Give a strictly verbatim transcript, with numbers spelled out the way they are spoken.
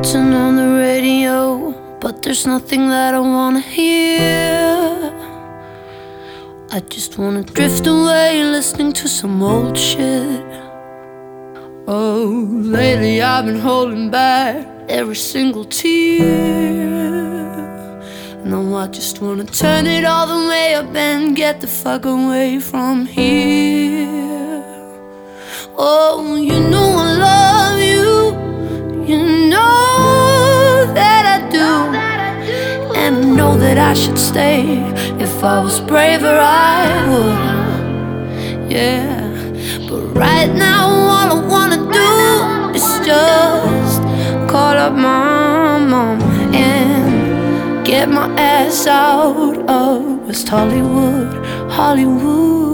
turn on the radio, but there's nothing that I wanna hear. I just wanna drift away listening to some old shit. Oh, lately I've been holding back every single tear. No, I just wanna turn it all the way up and get the fuck away from here. Oh, you know I love you, you know that I do, and I know that I should stay. If I was braver I would, yeah. But right now all I wanna do is just call up my mom and get my ass out of West Hollywood, Hollywood.